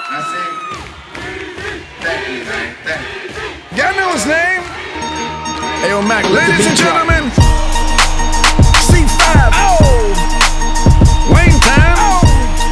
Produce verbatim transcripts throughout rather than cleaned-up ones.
I see. Thank you, man. Thank you. Y'all know his name? Hey, yo, Mac, Ladies and drop. gentlemen, C five. Oh! Wayne time. Oh!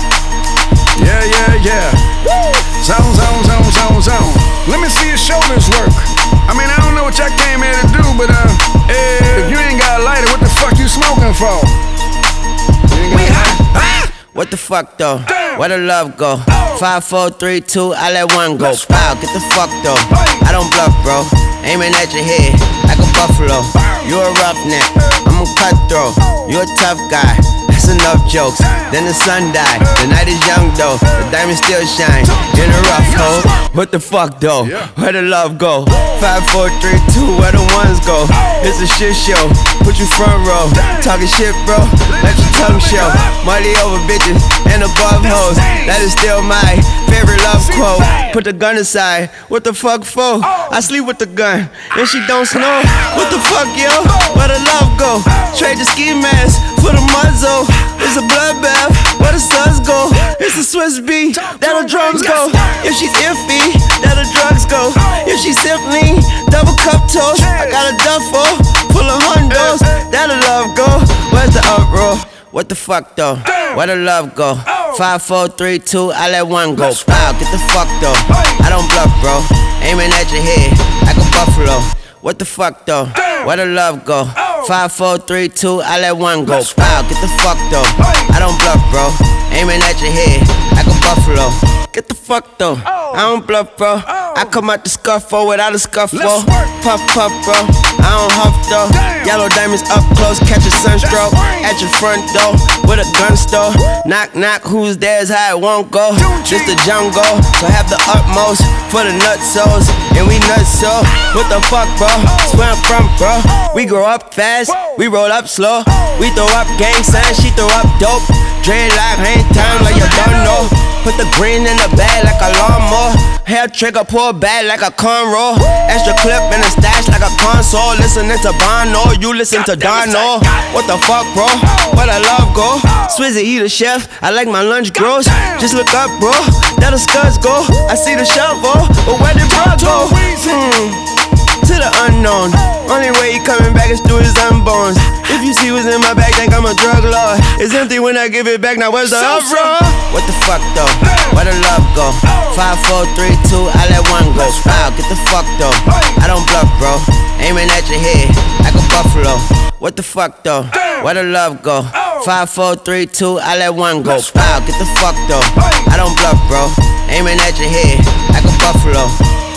Yeah, yeah, yeah. Woo! Zone, zone, zone, zone, zone. Let me see your shoulders work. I mean, I don't know what y'all came here to do, but uh, if you ain't got a lighter, what the fuck you smoking for? You ain't got a lighter? What the fuck though? Damn. Where the love go? Oh. Five, four, three, two, I let one go. Let's Wow, get the fuck though. Hey. I don't bluff, bro. Aiming at your head like a buffalo. You a roughneck, I'm a cutthroat. You a tough guy. That's enough jokes. Then the sun died. The night is young though. The diamond still shine in a rough hole. What the fuck though? Where the love go? Five, four, three, two, where the ones go? It's a shit show. Put you front row. Talking shit, bro. Let your tongue show. Money over bitches and above hoes. That is still my favorite love quote. Put the gun aside. What the fuck for? I sleep with the gun and she don't snow. What the fuck, yo? Where the love go? Trade the ski mask for the muzzle. It's a bloodbath. Where the suns go? It's a Swiss beat. That the drums go. If she's iffy, that the drugs go. If she's simply double cup toast, I got a duffel full of hundos. That the love go. Where's the uproar? What the fuck though? Where the love go? Five, four, three, two, I let one go. Wow, get the fuck though. I don't bluff, bro. Aiming at your head like a buffalo. What the fuck though? Where the love go? Five, four, three, two, I let one go. Wow, get the fuck though. I don't bluff, bro. Aiming at your head like a buffalo. Get the fuck though. I don't bluff, bro. I come out the scuffle without a scuffle. Puff, puff, bro. I don't huff though. Yellow diamonds up close, catch a sunstroke at your front door with a gun store. Knock, knock, who's there is how it won't go. Just the jungle, so have the utmost for the nutsos. And we nuts so. What the fuck, bro? Where I'm from, bro. We grow up fast, we roll up slow. We throw up gang signs, she throw up dope. Dreadlock, hang time like you don't know. Put the green in the bag like a lawnmower. Hair trigger, pull back like a cornrow. Extra clip in the stash like a console. Listening to Bono, you listen to Dono. What the fuck, bro? Where the love go? Swizzy, he the chef, I like my lunch gross. Just look up, bro, that the scuds go. I see the shovel, but where did bro go? Hmm. To the unknown. Only way he coming back is through his unborns. If you see what's in my bag, think I'm a drug lord. It's empty when I give it back, now where's the uproar? What the fuck though? Where the love go? Five, four, three, two, I let one go. Wow, get the fuck though. I don't bluff, bro. Aiming at your head like a buffalo. What the fuck though? Where the love go? Five, four, three, two, I let one go. Wow, get the fuck though. I don't bluff, bro. Aiming at your head like a buffalo.